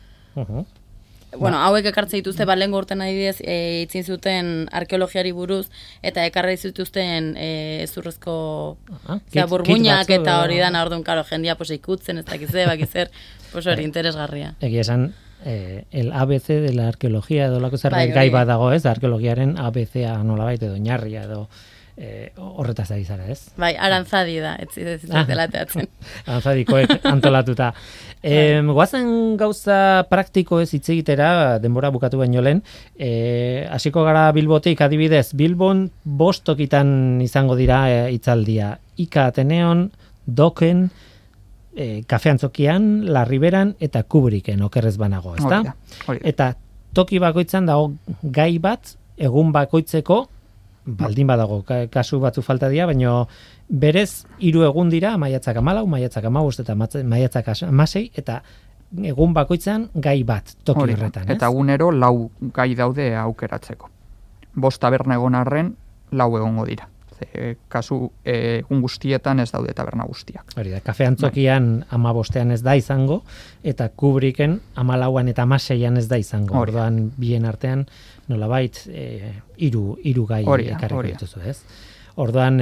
Hauek ekartzen dituzte, lehen gorten adibidez, itzin zuten arkeologiari buruz, eta ekarri zituzten zurrezko burbuinak eta hori dan, orduan, karo, jendia ikutzen, ez dakize, bakizer, hori interesgarria. Egia esan, el ABC de la arkeologia edo lako zerbait gai bat dago, ez? Arkeologiaren ABC-a nolabait edo oinarria edo horretaz ari zara, ez? Bai, arantzadi da, ez dela teatzen. Arantzadikoek antolatuta. Goazen gauza praktiko ez hitz egitera, denbora bukatu baino lehen, hasiko gara Bilbotik, adibidez, Bilbon 5 tokitan izango dira hitzaldia. Ika Ateneon, Doken, kafeantzokian, Larriberan eta Kubricken okerrez banago, ezta? Hori da. Eta toki bakoitzan dago gai bat, egun bakoitzeko, baldin badago, kasu batzu falta dira, baina berez 3 egun dira, maiatzak 14, maiatzak 15 eta maiatzak 16, eta egun bakoitzan gai bat toki horretan. Eta egunero 4 gai daude aukeratzeko. 5 taberna egon arren, 4 egongo dira. Kasu egun guztietan ez daude taberna guztiak. Hori da, kafeantzokian 15ean ez da izango, eta Kubricken 14an eta 16an ez da izango. Orduan bien artean nolabait 3 gai ekarriko dituzu, ez? Orduan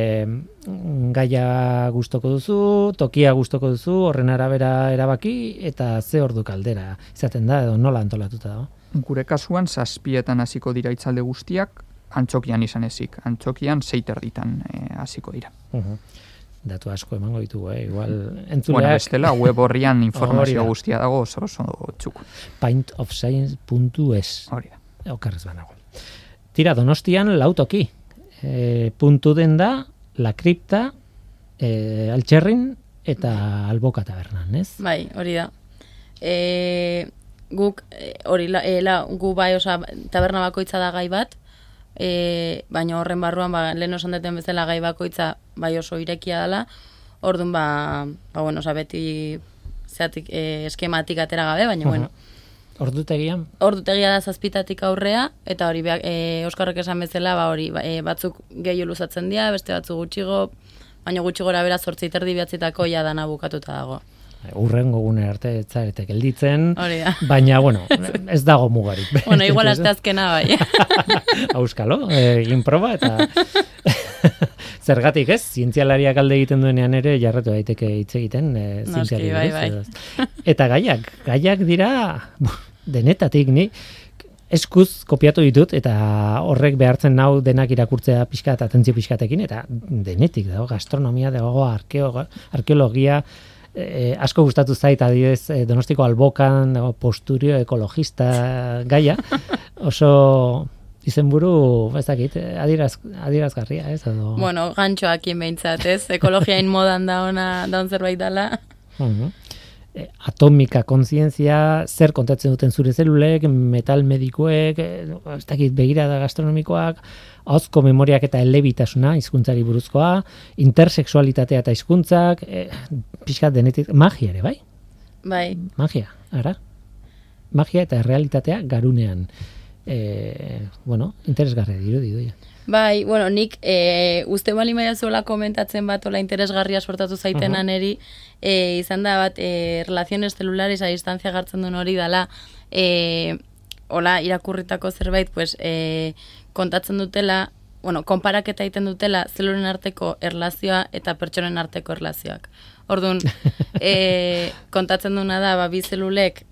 gaia gustoko duzu, tokia gustoko duzu, horren arabera erabaki, eta ze ordu kaldera izaten da, edo nola antolatuta dago? Gure kasuan 7etan hasiko dira itzalde guztiak, antzokian izan ezik. Antzokian 6:30 hasiko dira. Datu asko emango ditugu, igual entzuleak... Bueno, bestela, web horrian informazio guztia dago, oso txuku. Pintofscience.es Hori da. Okerrez banago. Tira, Donostian 4 toki. Puntu den da, La Kripta, Altxerrin eta Alboka tabernan, ez? Bai, hori da. Guk, gu bai, taberna bakoitza da gai bat, baina horren barruan, lehen osan deten bezala gai bakoitza bai oso irekia dela, orduan, beti zeatik eskematik atera gabe, baina, bueno. Ordutegia da 7tatik aurrea, eta hori, Euskarrek esan bezala, batzuk gehiago luzatzen dira, beste batzuk gutxigo, baina gutxi gora bera 8:30 ja dana bukatuta dago. Urrengo gune arte etzarete gelditzen, baina, ez dago mugarik. Igual asteazkena bai. Auskalo, egin proba, eta zergatik ez, zientzialariak alde egiten duenean ere, jarratu daiteke hitz egiten, zientziari. Bai. Eta gaiak dira, denetatik, ni eskuz kopiatu ditut, eta horrek behartzen nau denak irakurtzea pixka eta atentzio pixkatekin, eta denetik dago, gastronomia, dago arkeologia, asko gustatu zait adibidez Donostiko Albokan posturio ekologista gaia, oso izenburu, ez dakit, adierazgarria, ez? Bueno, gantxoakin behintzat, ez? Ekologiain modan daun zerbait dela. Atomika kontzientzia, zer kontatzen duten zure zelulek, metal medikuek, ez dakit, begirada gastronomikoak, ahozko memoriak eta elebitasuna, hizkuntzari buruzkoa, intersexualitatea eta hizkuntzak, pixkat denetik, magia ere, bai? Bai. Magia, ara? Magia eta realitatea garunean. Interesgarria dirudi. Bai, nik uste bali maia zuela komentatzen bat ola interesgarria sortatu zaitenan eri, izan da bat relaciones celulares a distancia gartzen duen hori dela, hola irakurritako zerbait, kontatzen dutela, konparaketa egiten dutela zelulen arteko erlazioa eta pertsonen arteko erlazioak. Orduan, kontatzen duna da, bi zelulek,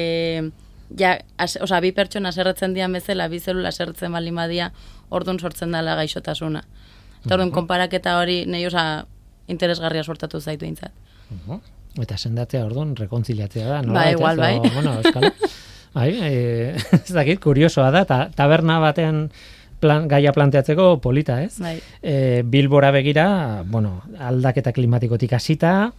bi pertsona serretzen dian bezala, bi zelula serretzen bali madia, orduan sortzen dela gaixotasuna. Eta orduan, konparaketa hori, nahi interesgarria sortatu zaitu intzat. Eta sendatzea orduan, rekontziliatzea da, no? Ba, igual, bai. Ez dakit, kuriosoa da, taberna batean gaia planteatzeko polita, ez? Bai. Bilbora begira, aldaketa klimatikotik hasita,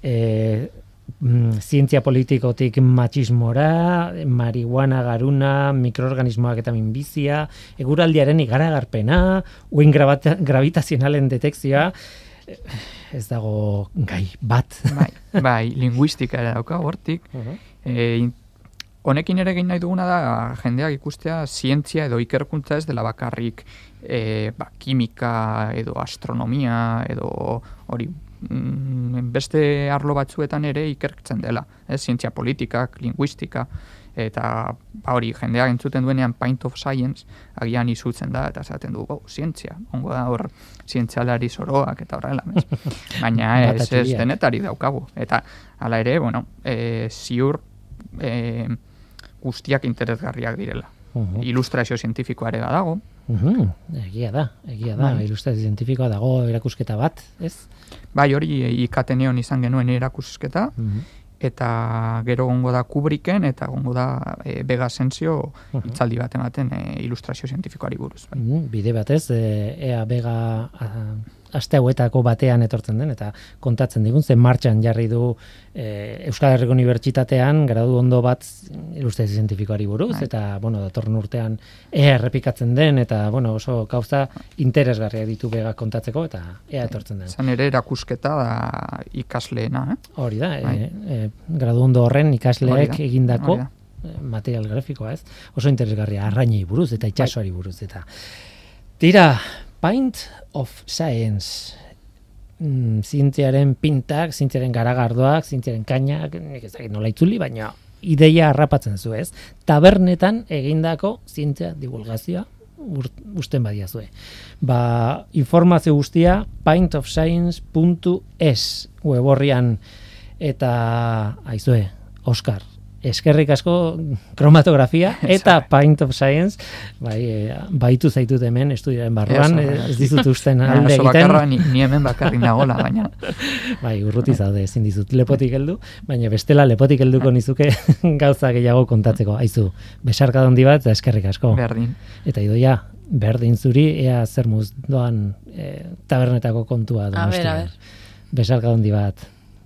zientzia politikotik machismora, marihuana garuna, mikroorganismoak eta minbizia, eguraldiaren igaragarpena, uin gravitazionalen detekzioa, ez dago gai bat. Bai, linguistika ere dauka hortik. Honekin ere egin nahi duguna da jendeak ikustea zientzia edo ikerkuntza ez dela bakarrik kimika edo astronomia edo hori beste arlo batzuetan ere ikertzen dela, zientzia politikak, linguistika, eta hori jendeak entzuten duenean Pint of Science agian izutzen da, eta esaten du, zientzia, ongo da hor zientzialari zoroak eta horrela, baina ez denetari daukagu, eta hala ere, ziur guztiak interesgarriak direla. Ilustrazio zientifikoa ere badago. Egia da, ilustrazio zientifikoa dago erakusketa bat, ez? Bai, hori ikateneon izan genuen erakusketa, eta gero gongo da Kubricken, eta gongo da Vega Asensio itzaldi bat ematen ilustrazio zientifikoari buruz. Bide batez, ea Vega aste hauetako batean etortzen den, eta kontatzen digun, zen martxan jarri du Euskal Herriko Unibertsitatean gradu ondo bat ilustrazio zientifikoari buruz, eta, bueno, datorren urtean errepikatzen den, eta, bueno, oso gauza interesgarria ditu begak kontatzeko, eta etortzen den. Zan ere erakusketa da ikasleena, Hori da, gradu ondo horren ikasleek egindako material grafikoa, ez? Oso interesgarria, arrainei buruz, eta itsasoari buruz, eta tira, Pint of Science, zientziaren pintak, zientziaren garagardoak, zientziaren kainak, nik ez dakit nola itzuli, baina ideia harrapatzen zu, ez? Tabernetan egindako zientzia divulgazioa usten badia zue. Informazio guztia pintofscience.es web horrian, eta aizue, Oskar, eskerrik asko kromatografia eta Pint of Science, baitu zaitut hemen estudioaren barruan, ez dizut usten alde egiten. Bakarra, ni hemen bakarri nagola, baina. Urruti zaude, ezin dizut lepotik heldu, baina bestela lepotik helduko nizuke gauza gehiago kontatzeko. Aizu, besarka handi bat, eta eskerrik asko. Berdin. Eta Idoia, berdin zuri, ea zer muz doan tabernetako kontua Donostian. Besarka handi bat.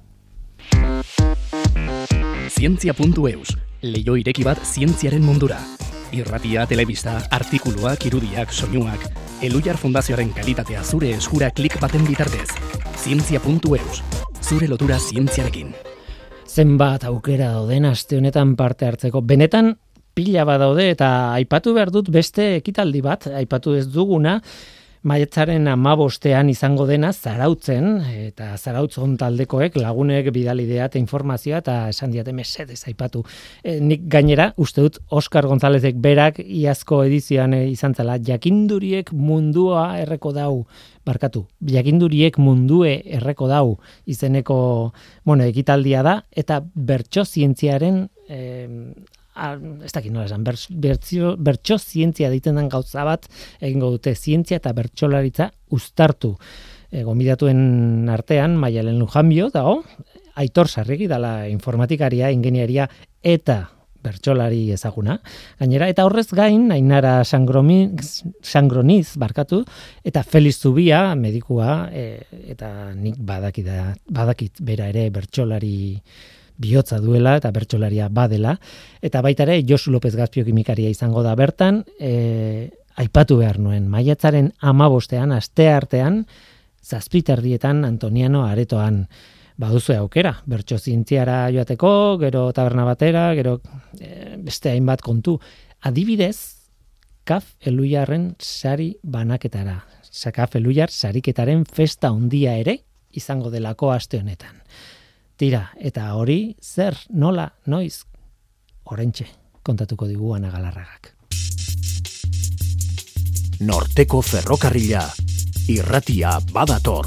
Zientzia.eus, leio ireki bat zientziaren mundura. Irratia, telebista, artikuluak, irudiak, soinuak, Elujar Fundazioaren kalitatea zure eskura klik baten bitartez. Zientzia.eus, zure lotura zientziarekin. Zenbat aukera dauden aste honetan parte hartzeko. Benetan pila bat daude, eta aipatu behar dut beste ekitaldi bat, aipatu ez duguna, Maiatzaren 15 izango dena Zarautzen, eta Zarautzon taldekoek lagunek bidalidea eta informazioa, eta esan diate mesedez aipatu. Nik gainera, uste dut Oskar Gonzálezek berak iazko edizioan izan zela, jakinduriek mundua erreko dau, jakinduriek mundue erreko dau izeneko, ekitaldia da, eta bertso zientziaren ez dakit nola esan, bertso zientzia deitzen den gauza bat egingo dute, zientzia eta bertsolaritza uztartu. Gonbidatuen artean Maialen Lujanbio dago, Aitor Sarregi dala informatikaria, ingeniaria eta bertsolari ezaguna. Gainera, eta horrez gain, Ainara Sangroniz eta Feliz Zubia, medikua, eta nik badakit bera ere bertsolari bihotza duela eta bertsolaria badela, eta baita ere Josu López Gazpio kimikaria izango da bertan, aipatu behar nuen, maiatzaren 15 asteartean, 7:00 Antoniano Aretoan, baduzu aukera, bertso zientziara joateko, gero taberna batera, gero beste hainbat kontu. Adibidez, Kaf Elujarren sari banaketara. Kaf Elujar sariketaren festa handia ere izango delako aste honetan. Tira, eta hori zer, nola, noiz, oraintxe kontatuko digu Ana Galarragak. Norteko ferrokarrila, irratia badator.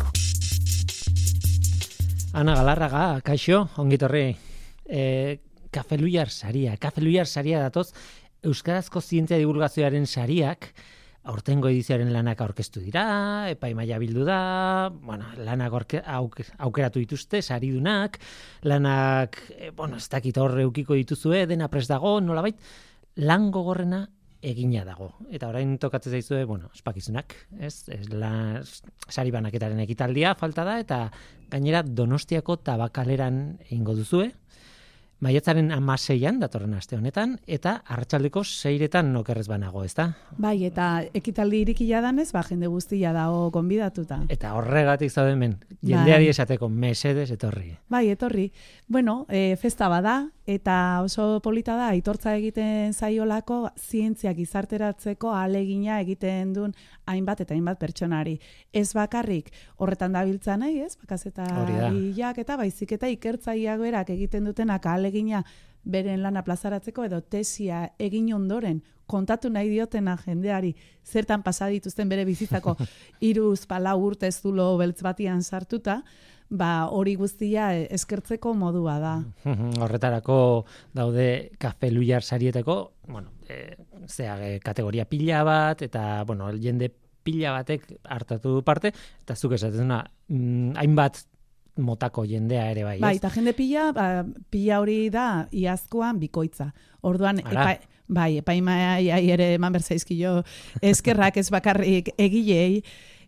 Ana Galarraga, kaixo, ongitorri. Kaf Elujar saria datoz, Euskarazko zientzia divulgazioaren sariak, aurtengo edizioaren lanak aurkeztu dira, epaimaila bildu da, lanak aukeratu dituzte, saridunak, lanak, ez dakit horre eukiko dituzue, dena prest dago, nolabait, lan gogorrena egina dago. Eta orain tokatzen zaizue, ospakizunak, sari banaketaren ekitaldia falta da, eta gainera Donostiako Tabakaleran egingo duzue, Maiatzaren 16 datorren aste honetan, eta arratsaldeko 6 nokerrez banago, ezta? Bai, eta ekitaldi irikila danez, jende guztia dago gonbidatuta. Eta horregatik zaude hemen, jendeari esateko, mesedes etorri. Bai, etorri. Festa bada, eta oso polita da, aitortza egiten zaiolako zientzia gizarteratzeko ahalegina egiten duen hainbat eta hainbat pertsonari. Ez bakarrik horretan dabiltza nahi, ez? Bakazetariak eta baizik eta ikertzaileak berak egiten dutenak ahalegina beren lana plazaratzeko edo tesia egin ondoren kontatu nahi diotena jendeari zertan pasa dituzten bere bizitzako 3-4 urte zulo beltz batian sartuta, hori guztia eskertzeko modua da. Horretarako daude Kaf Elujar sarieteko, kategoria pila bat, eta, jende pila batek hartatu parte, eta zuk esatezuna, hainbat motako jendea ere bai, ez? Bai, eta jende pila hori da iazkoan bikoitza. Orduan, epaimaiai ere eman berzaizkio eskerrak ez bakarrik egilei,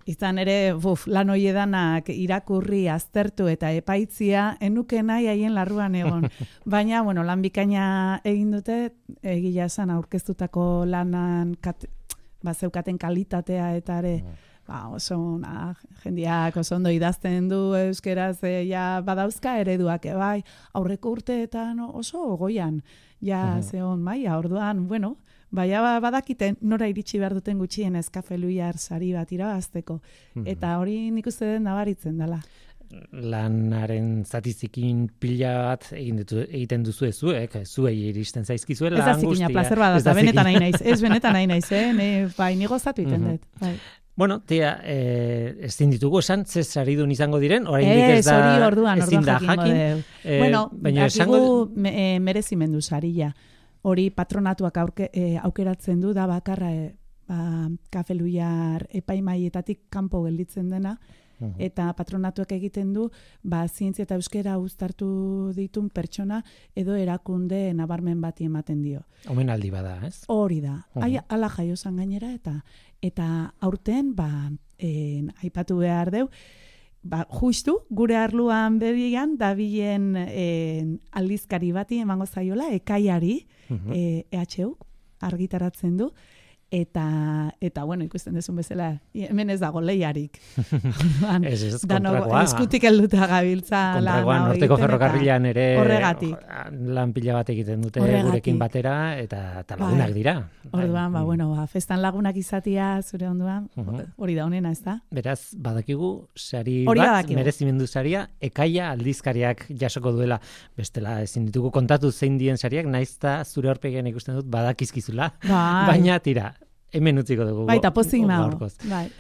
Izan ere, lan hoiedanak irakurri, aztertu eta epaitzia, enuke nahi haien larruan egon. Baina, lan bikaina egin dute, egia esan aurkeztutako lanan zeukaten kalitatea eta ere, oso, jendeak oso ondo idazten du euskeraz, badauzka ereduak, bai, aurreko urteetan oso goian, zeon maia, orduan, baina badakiten nora iritsi behar duten gutxienez Kafe Luiar sari bat irabazteko. Eta hori nik uste den nabaritzen dela. Lanaren zatizikin pila bat egiten duzu zuei iristen zaizkizuela. Ez da zikina, plazer bat, benetan nahi naiz. Ez benetan nahi naiz, ni gozatu iten dut. Bueno, tia, ezin ditugu esan, ze saridun izango diren, oraindik ez da, ezin da jakin. Akigu merezimendu saria. Hori patronatuak aukeratzen du, da bakarra Kafe Luiar epaimaietatik kanpo gelditzen dena, eta patronatuak egiten du, zientzia eta euskera uztartu ditun pertsona edo erakunde nabarmen bati ematen dio. Omenaldi bada, ez? Hori da. Ala jaiozan gainera, eta aurten, aipatu behar deu, justu, gure arluan berian, dabilen aldizkari bati emango zaiola, ekaiari, EHUk argitaratzen du, eta ikusten dezun bezala, hemen ez dago lehiarik. Ez kontrakoa. Eskutik helduta gabiltza. Kontrakoa, Norteko Ferrokarrilan ere horregatik. Lan pila bat egiten dute gurekin batera, eta lagunak dira. Orduan, festan lagunak izatia zure onduan, hori da honena, ez da? Beraz, badakigu, sari bat, merezimendu saria, ekaia aldizkariak jasoko duela. Bestela, ezin ditugu kontatu zein dien sariak, naizta zure horpegian ikusten dut badakizkizula. Baina tira, hemen utziko dugu. Baita, pozik nago.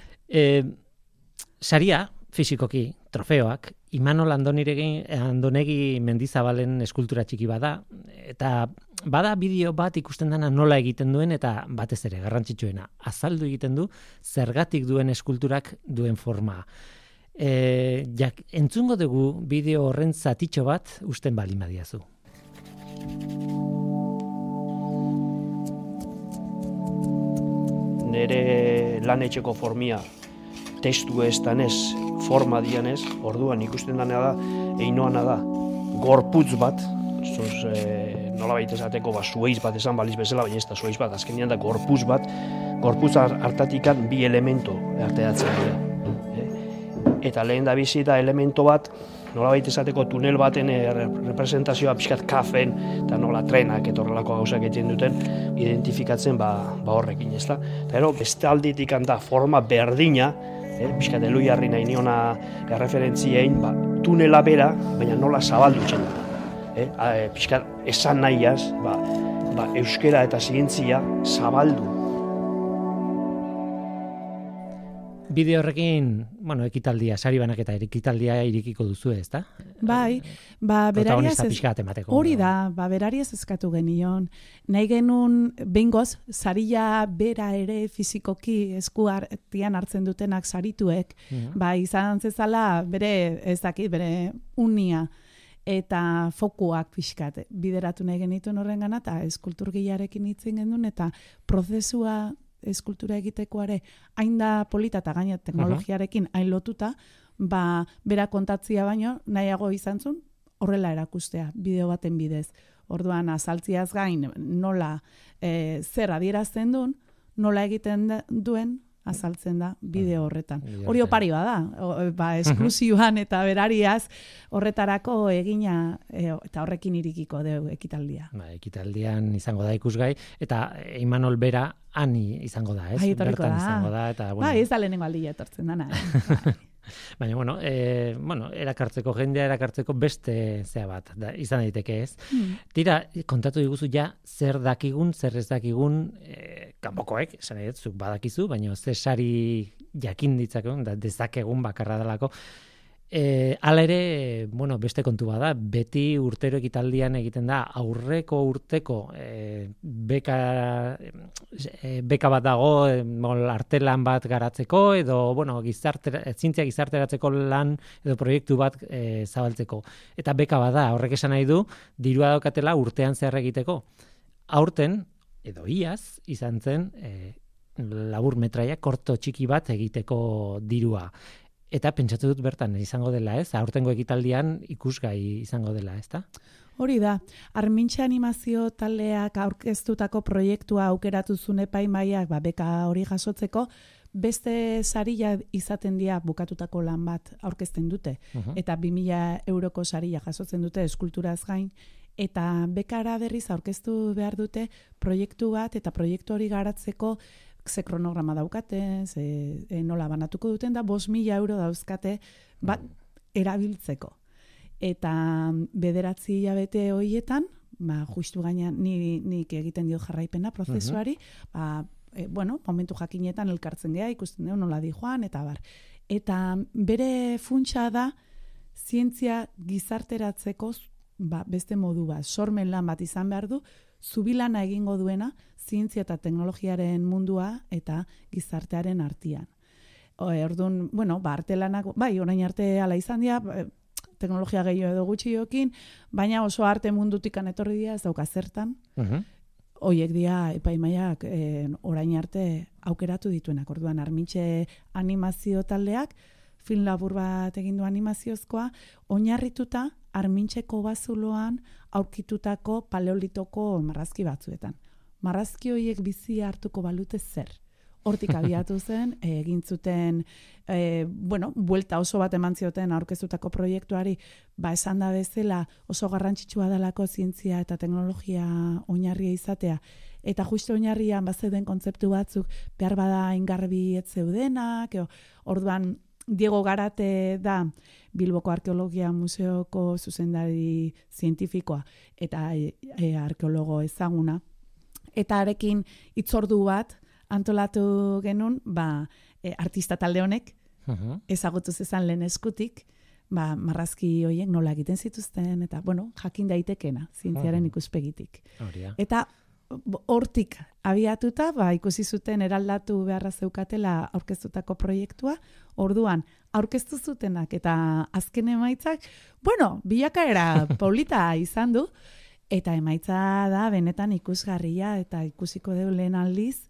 Saria, fisikoki, trofeoak, Imanol Andonegi Mendizabalen eskultura txiki bada, eta bada bideo bat ikusten dena nola egiten duen, eta batez ere garrantzitsuena, azaldu egiten du zergatik duen eskulturak duen forma. Entzungo dugu bideo horren zatitxo bat usten balin badiazu. Nere lan etxeko formia testu ez danez, forma dianez, orduan ikusten dana da, einoana da, gorputz bat, nola baita esateko, zueiz bat esan baliz bezala, baina ez da zueiz bat, azkenean da gorputz bat, gorputz hartatikan bi elemento arteatzen dira. Eta lehen da bizi da elemento bat, nola baita esateko tunel baten representazioa pixkat kafen, eta nola trenak eta horrelako gauzak egiten duten, identifikatzen horrekin, ez da. Eta beste alditik da forma berdina, pixkat Luiarri nahi niona erreferentziein, tunela bera, baina nola zabaldutzen da. Pixkat esan nahiaz, euskera eta zientzia zabaldu. Bideo horrekin, ekitaldia, sari banaketa ekitaldia irikiko duzu, ez da? Bai, hori da, berariaz eskatu genion. Nahi genuen, behingoz, saria bera ere fizikoki eskuartian hartzen dutenak sarituek, izan zezala bere unia eta fokuak pixkat bideratu nahi genituen horrengana, eta eskulturgiarekin hitzen genuen, eta prozesua eskultura egitekoare hain da polita eta gaina teknologiarekin hain lotuta, bera kontatzia baino nahiago izan zuen horrela erakustea, bideo baten bidez. Orduan, azaltziaz gain nola zer adierazten duen, nola egiten duen azaltzen da bideo horretan. Hori opari bada, esklusioan eta berariaz horretarako egina eta horrekin irikiko dugu ekitaldia. Ekitaldian izango da ikusgai, eta Imanol bera ani izango da, ez? Bertan izango da. Ez da lehenengo aldia etortzen dana. Baina, erakartzeko jendea, erakartzeko beste zea bat, izan daiteke ez. Tira, kontatu diguzu zer dakigun, zer ez dakigun, kanpokoek, esan edo, zuk badakizu, baina ze sari jakin ditzakegun, dezakegun bakarra dalako. Hala ere, beste kontu bada, beti urtero ekitaldian egiten da, aurreko urteko beka bat dago, artelan bat garatzeko, edo, zientzia gizarteratzeko lan edo proiektu bat zabaltzeko. Eta beka bat da, horrek esan nahi du, dirua daukatela urtean zehar egiteko. Aurten, edo iaz, izan zen, labur metraia, korto txiki bat egiteko dirua. Eta pentsatu dut bertan izango dela, ez? Aurtengo ekitaldian ikusgai izango dela, ezta? Hori da, Armintxe animazio taldeak aurkeztutako proiektua aukeratu zuen epaimahaiak beka hori jasotzeko, beste saria izaten dira bukatutako lan bat aurkezten dute. Eta 2.000 euroko saria jasotzen dute eskulturaz gain, eta bekara berriz aurkeztu behar dute proiektu bat, eta proiektu hori garatzeko ze kronograma daukate, nola banatuko duten da, 5.000 euro dauzkate bat erabiltzeko. Eta 9 hilabete horietan, justu gaina nik egiten dio jarraipena prozesuari, momentu jakinetan elkartzen gea, ikusten dugu nola di joan, eta bar. Eta bere funtsa da, zientzia gizarteratzeko beste modu bat, sormen lan bat izan behar du, zubilana egingo duena, zientzia eta teknologiaren mundua eta gizartearen artean. Orduan, artelanak, orain arte ala izan dira, teknologia gehiago edo gutxiokin, baina oso arte mundutikan etorri dira, ez dauka zertan. Hoiek dira epaimaiak orain arte aukeratu dituenak. Orduan, Armintxe animazio taldeak, film labur bat egin du animaziozkoa, oinarrituta Armintxeko bazuloan aurkitutako paleolitoko marrazki batzuetan. Marrazki horiek bizi hartuko balute zer. Hortik abiatu zen, egin zuten, buelta oso bat eman zioten aurkeztutako proiektuari, esan da bezala oso garrantzitsua delako zientzia eta teknologia oinarria izatea. Eta justu oinarrian bazeuden kontzeptu batzuk behar bada ingarbi ez zeudenak, orduan Diego Garate da Bilboko Arkeologia Museoko zuzendari zientifikoa eta arkeologo ezaguna. Eta arekin hitzordu bat antolatu genuen, artista talde honek, ezagutu zezan lehen eskutik, marrazki horiek nola egiten zituzten, eta, jakin daitekena, zientziaren ikuspegitik. Eta hortik abiatuta, ikusi zuten eraldatu beharra zeukatela aurkeztutako proiektua, orduan, aurkeztu zutenak eta azken emaitzak, bilakaera polita izan du, eta emaitza da benetan ikusgarria, eta ikusiko dugu lehen aldiz,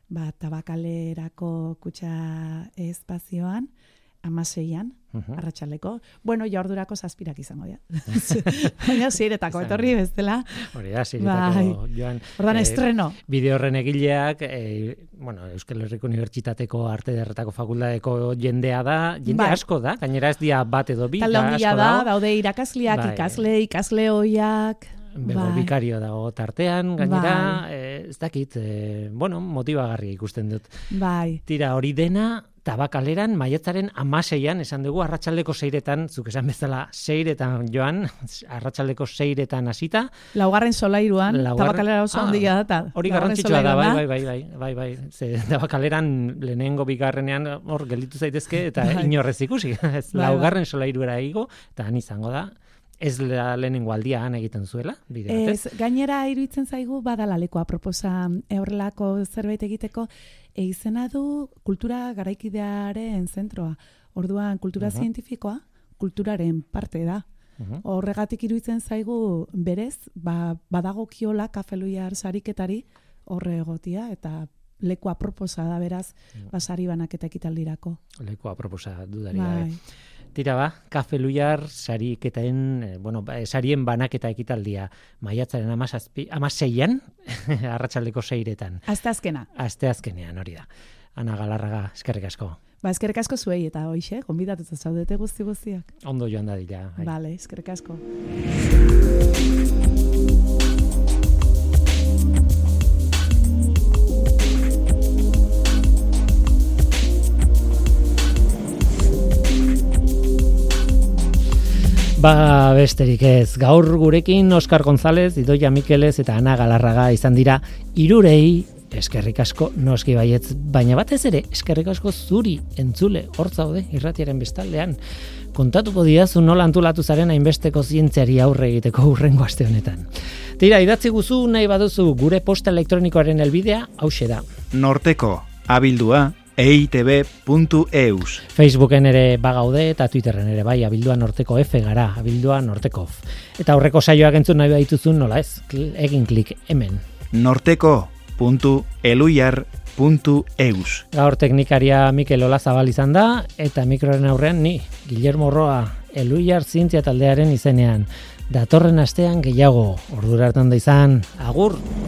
Tabakalerako kutxa espazioan, 16an, arratsaldeko. Ordurako 7 izango dira. Baina Seiretako etorri bestela. Hori da, Seiretako joan. Ordan estreno. Bideo horren egileak, Euskal Herriko Unibertsitateko Arte Ederretako Fakultateko jendea da, jende asko da, gainera ez dia bat edo bi, talde handia da, daude irakasleak, ikasle ohiak. Bikario dago tartean, gainera, ez dakit, motibagarria ikusten dut. Tira, hori dena, Tabakaleran, maiatzaren 16an, esan dugu, arratsaldeko 6etan, zuk esan bezala 6etan joan, arratsaldeko 6etan hasita. Laugarren solairuan, Tabakalera oso handia da. Hori garrantzitsua da, bai. Tabakaleran lehenengo bigarrenean hor gelditu zaitezke, eta inorrez ikusi. Laugarren solairuera egigo, eta han izango da. Ez lehenengo aldia han egiten zuela, bide batez? Gainera iruditzen zaigu badala lekoa proposa horrelako zerbait egiteko, izena du kultura garaikidearen zentroa. Orduan, kultura zientifikoa, kulturaren parte da. Horregatik iruditzen zaigu berez, badagokiola Kafeluiar sariketari horre egotia, eta lekua proposa da beraz, sari banaketa ekitaldirako. Lekua proposa dudari gabe. Tira Kafeluiar sariketaen, sarien banaketa ekitaldia maiatzaren 16an, arratsaldeko 6etan. Asteazkenean, hori da. Ana Galarraga, eskerrik asko. Eskerrik asko zuei, eta hoixe, gonbidatuta zaudete guztiak. Ondo joan dadila. Vale, eskerrik asko. Besterik ez, gaur gurekin Oskar González, Idoia Mikelez eta Ana Galarraga izan dira hirurei eskerrik asko noski baietz, baina batez ere eskerrik asko zuri entzule hor zaude irratiaren bestaldean. Kontatuko didazu nola antolatu zaren hainbesteko zientziari aurre egiteko hurrengo aste honetan. Tira, idatzi guzu nahi baduzu gure posta elektronikoaren helbidea hauxe da. Norteko abildua eitb.eus. Facebooken ere bagaude eta Twitterren ere bai, abildua norteko F gara, abildua norteko F. Eta aurreko saioak entzun nahi badituzun nola ez, egin klik hemen. Norteko.eluyar eitb.eus. Gaur teknikaria Mikel Olazabal izan da, eta mikroren aurrean ni, Guillermo Roa, Eluyar Zientzia taldearen izenean. Datorren astean gehiago, ordura hartan da izan, agur!